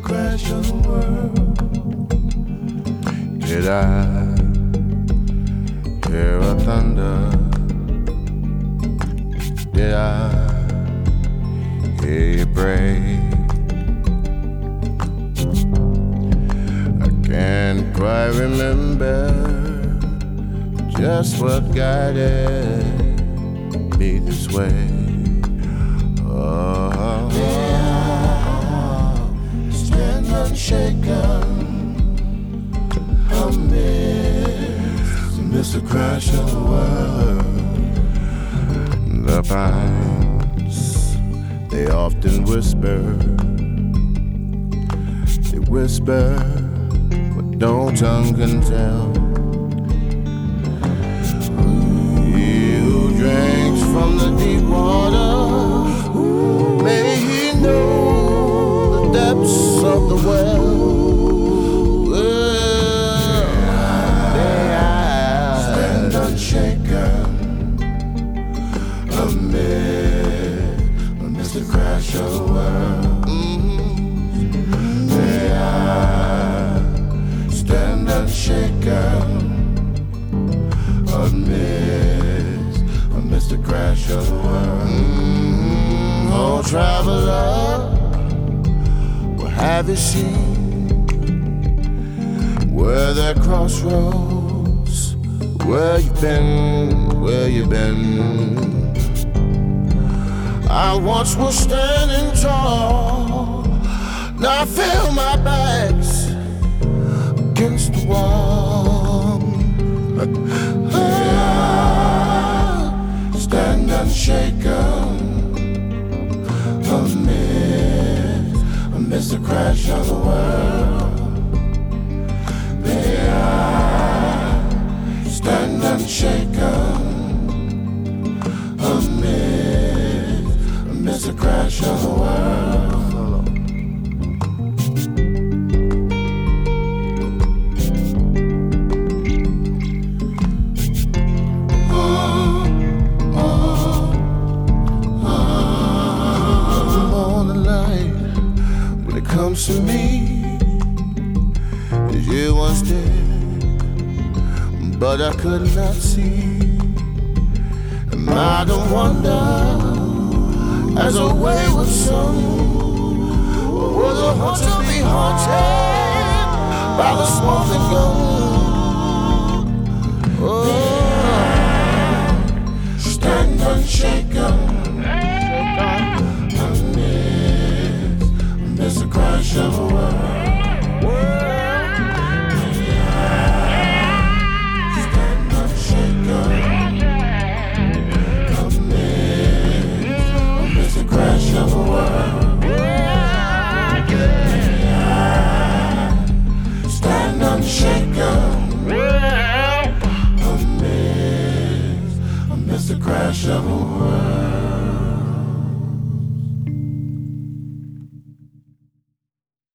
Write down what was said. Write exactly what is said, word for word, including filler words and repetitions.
crash of the world. Did I hear a thunder? Did I hear you pray? I can't quite remember just what guided me this way. Oh, yeah, stand unshaken amidst, amidst the crash of the world. The pines, they often whisper. They whisper what no tongue can tell. He who drinks from the deep water, may he know the depths of the well. Stand unshaken amid, amidst the crash of the world. Mm-hmm. May I stand unshaken amidst, amidst the crash of the world. Mm-hmm. Oh, traveler, what have you seen? Where there crossroads, where you been, where you been? I once was standing tall, now I feel my back's against the wall. Yeah, stand unshaken amid, amidst the crash of the world. May I stand unshaken amid, amidst the crash of the world. Comes to me as you once did, but I could not see. And I don't wonder, as a wayward son, or was a hunter be haunted by the smoking gun?